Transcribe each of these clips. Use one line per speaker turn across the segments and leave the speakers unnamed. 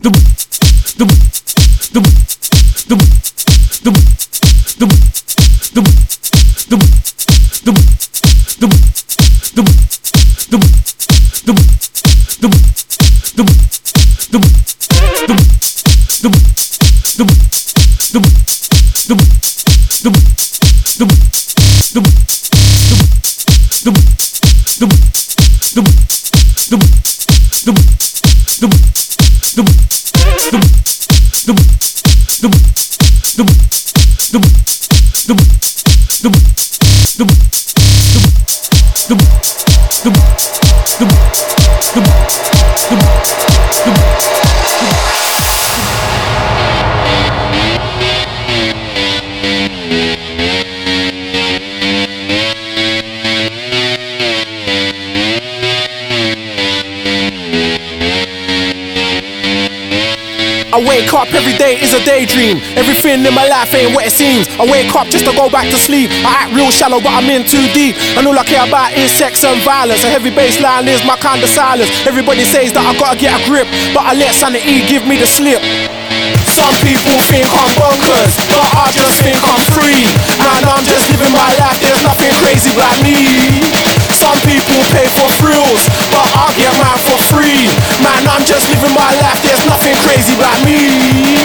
I wake up every day is a daydream. Everything in my life ain't what it seems. I wake up just to go back to sleep. I act real shallow but I'm in too deep. And all I care about is sex and violence. A heavy bassline is my kind of silence. Everybody says that I gotta get a grip, but I let sanity give me the slip. Some people think I'm bonkers, but I just think I'm free. Man, I'm just living my life, there's nothing crazy about me. Some people pay for thrills, but I get mine for free. Man, I'm just living my life, there's nothing crazy about me.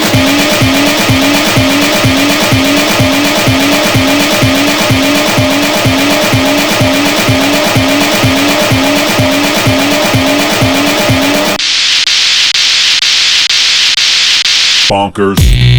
Bonkers.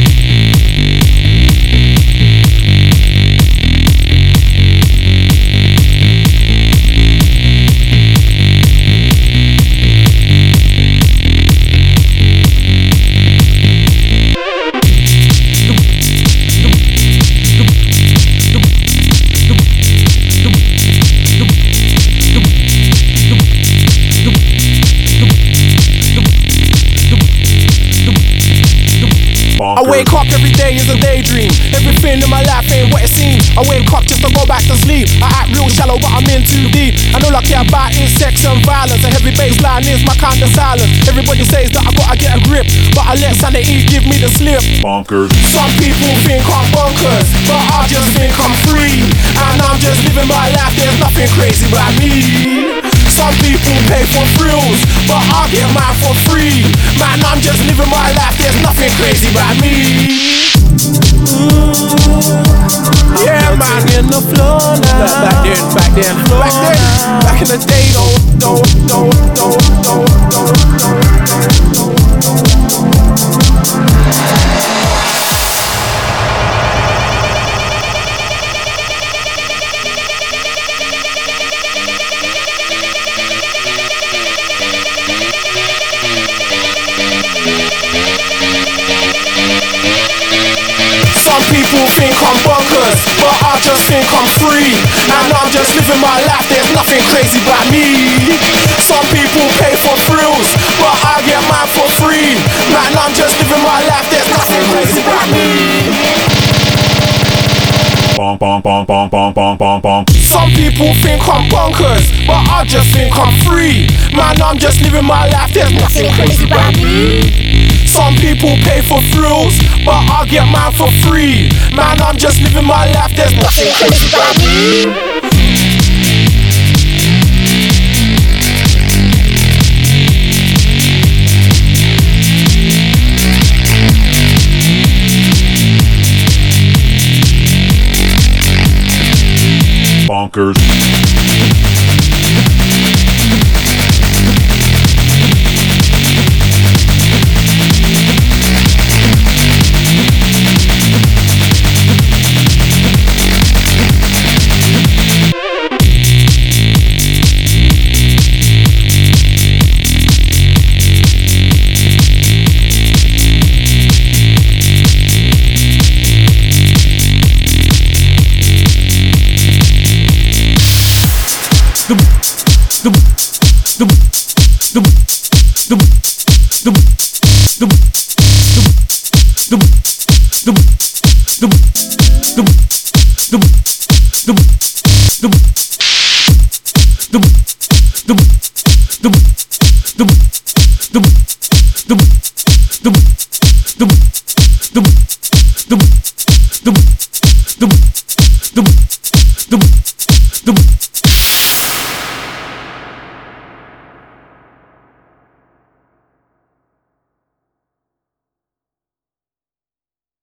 I wake up every day is a daydream. Everything in my life ain't what it seems. I wake up just to go back to sleep. I act real shallow but I'm in too deep. And all I care about is sex and violence. A heavy bassline is my kind of silence. Everybody says that I gotta get a grip, but I let sanity give me the slip.
Bonkers.
Some people think I'm bonkers, but I just think I'm free. And I'm just living my life, there's nothing crazy about me. Some people pay for thrills, but I get mine for free. Man, I'm just living my life, there's nothing crazy about me. Yeah, man, in the floor now. Back in the day, Some people think I'm bonkers, but I just think I'm free. And I'm just living my life, there's nothing crazy about me. Some people pay for thrills, but I get mine for free. Man, I'm just living my life, there's nothing crazy about me.
Bonk, bonk, bonk, bonk, bonk, bonk, bonk, bonk.
Some people think I'm bonkers, but I just think I'm free. Man, I'm just living my life, there's nothing crazy about me. Some people pay for thrills, but I get mine for free. Man, I'm just living my life, there's nothing crazy about me.
Bonkers. The